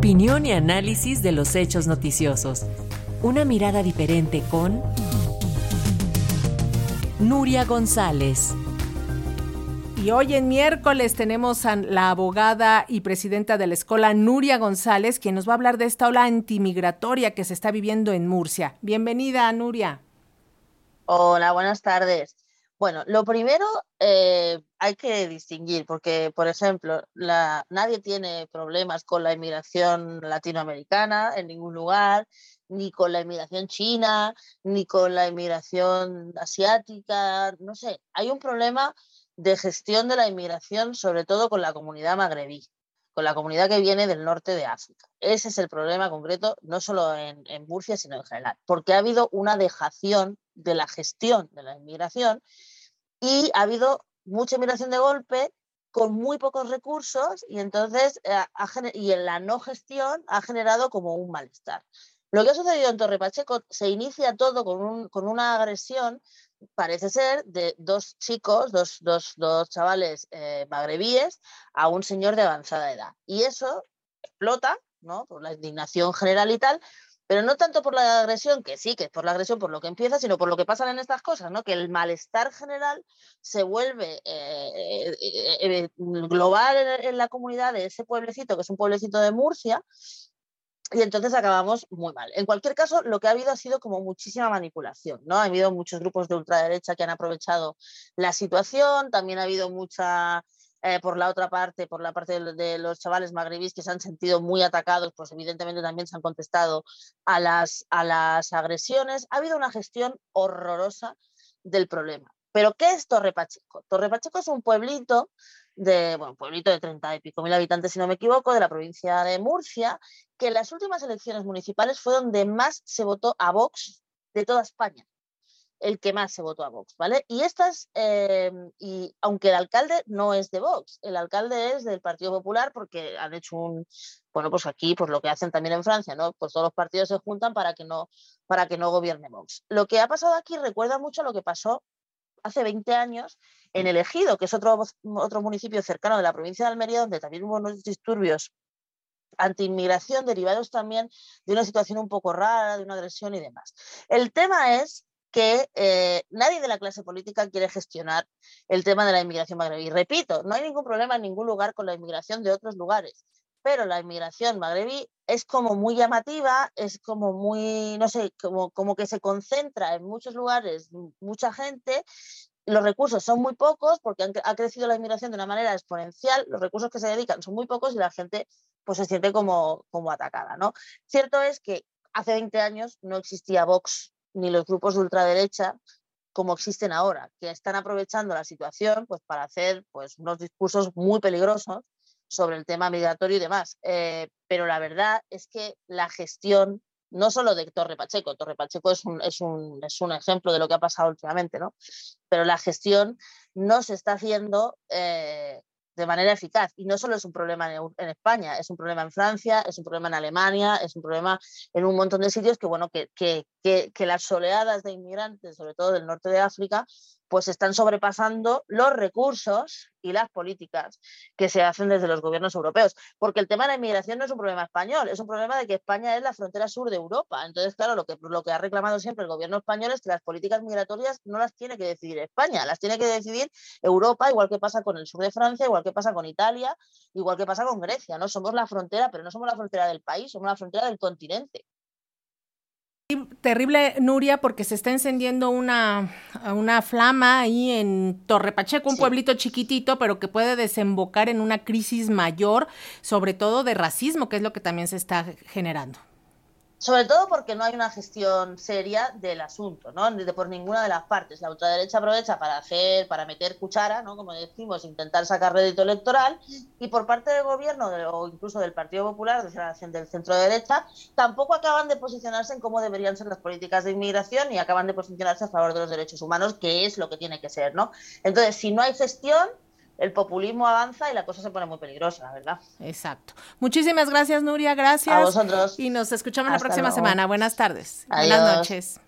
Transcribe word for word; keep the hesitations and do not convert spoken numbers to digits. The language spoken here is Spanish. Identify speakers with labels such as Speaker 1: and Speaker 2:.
Speaker 1: Opinión y análisis de los hechos noticiosos. Una mirada diferente con Nuria González.
Speaker 2: Y hoy en miércoles tenemos a la abogada y presidenta de la Escola, Nuria González, quien nos va a hablar de esta ola antimigratoria que se está viviendo en Murcia. Bienvenida, Nuria.
Speaker 3: Hola, buenas tardes. Bueno, lo primero eh, hay que distinguir, porque, por ejemplo, la, nadie tiene problemas con la inmigración latinoamericana en ningún lugar, ni con la inmigración china, ni con la inmigración asiática, no sé. Hay un problema de gestión de la inmigración, sobre todo con la comunidad magrebí, con la comunidad que viene del norte de África. Ese es el problema concreto, no solo en, en Murcia, sino en general, porque ha habido una dejación de la gestión de la inmigración y ha habido mucha inmigración de golpe con muy pocos recursos y entonces eh, ha, y en la no gestión ha generado como un malestar. Lo que ha sucedido en Torre Pacheco se inicia todo con, un, con una agresión, parece ser, de dos chicos, dos, dos, dos chavales eh, magrebíes a un señor de avanzada edad. Y eso explota, ¿no?, por la indignación general y tal, pero no tanto por la agresión, que sí, que es por la agresión por lo que empieza, sino por lo que pasan en estas cosas, ¿no? Que el malestar general se vuelve eh, eh, eh, global en, en la comunidad de ese pueblecito, que es un pueblecito de Murcia, y entonces acabamos muy mal. En cualquier caso, lo que ha habido ha sido como muchísima manipulación, ¿no? Ha habido muchos grupos de ultraderecha que han aprovechado la situación, también ha habido mucha... Eh, por la otra parte, por la parte de, de los chavales magrebíes que se han sentido muy atacados, pues evidentemente también se han contestado a las, a las agresiones. Ha habido una gestión horrorosa del problema. ¿Pero qué es Torre Pacheco? Torre Pacheco es un pueblito de, bueno, un pueblito de treinta y pico mil habitantes, si no me equivoco, de la provincia de Murcia, que en las últimas elecciones municipales fue donde más se votó a Vox de toda España. El que más se votó a Vox, ¿vale? Y estas, eh, y aunque el alcalde no es de Vox, el alcalde es del Partido Popular porque han hecho un, bueno, pues aquí, pues lo que hacen también en Francia, ¿no? Pues todos los partidos se juntan para que no, para que no gobierne Vox. Lo que ha pasado aquí recuerda mucho a lo que pasó hace veinte años en El Ejido, que es otro, otro municipio cercano de la provincia de Almería, donde también hubo unos disturbios anti-inmigración derivados también de una situación un poco rara, de una agresión y demás. El tema es que eh, nadie de la clase política quiere gestionar el tema de la inmigración magrebí. Repito, no hay ningún problema en ningún lugar con la inmigración de otros lugares, pero la inmigración magrebí es como muy llamativa, es como muy, no sé, como, como que se concentra en muchos lugares, mucha gente. Los recursos son muy pocos porque han, ha crecido la inmigración de una manera exponencial, los recursos que se dedican son muy pocos y la gente pues se siente como, como atacada, ¿no? Cierto es que hace veinte años no existía Vox ni los grupos de ultraderecha como existen ahora, que están aprovechando la situación pues, para hacer pues, unos discursos muy peligrosos sobre el tema migratorio y demás. Eh, pero la verdad es que la gestión, no solo de Torre Pacheco, Torre Pacheco es un, es un, es un ejemplo de lo que ha pasado últimamente, ¿no? Pero la gestión no se está haciendo eh, de manera eficaz. Y no solo es un problema en, en España, es un problema en Francia, es un problema en Alemania, es un problema en un montón de sitios que, bueno, que, que, que, que las oleadas de inmigrantes, sobre todo del norte de África, pues están sobrepasando los recursos y las políticas que se hacen desde los gobiernos europeos. Porque el tema de la inmigración no es un problema español, es un problema de que España es la frontera sur de Europa. Entonces, claro, lo que, lo que ha reclamado siempre el gobierno español es que las políticas migratorias no las tiene que decidir España, las tiene que decidir Europa, igual que pasa con el sur de Francia, igual que pasa con Italia, igual que pasa con Grecia, ¿no? Somos la frontera, pero no somos la frontera del país, somos la frontera del continente.
Speaker 2: Terrible, Nuria, porque se está encendiendo una, una flama ahí en Torre Pacheco, un sí. pueblito chiquitito, pero que puede desembocar en una crisis mayor, sobre todo de racismo, que es lo que también se está generando.
Speaker 3: Sobre todo porque no hay una gestión seria del asunto, ¿no? De, por ninguna de las partes. La ultraderecha aprovecha para hacer, para meter cuchara, ¿no? Como decimos, intentar sacar rédito electoral, y por parte del gobierno de, o incluso del Partido Popular, del centro derecha, tampoco acaban de posicionarse en cómo deberían ser las políticas de inmigración y acaban de posicionarse a favor de los derechos humanos, que es lo que tiene que ser, ¿no? Entonces, si no hay gestión, el populismo avanza y la cosa se pone muy peligrosa, la verdad.
Speaker 2: Exacto. Muchísimas gracias, Nuria, gracias.
Speaker 3: A vosotros.
Speaker 2: Y nos escuchamos
Speaker 3: Hasta
Speaker 2: la próxima
Speaker 3: luego.
Speaker 2: semana. Buenas tardes.
Speaker 3: Adiós.
Speaker 2: Buenas noches.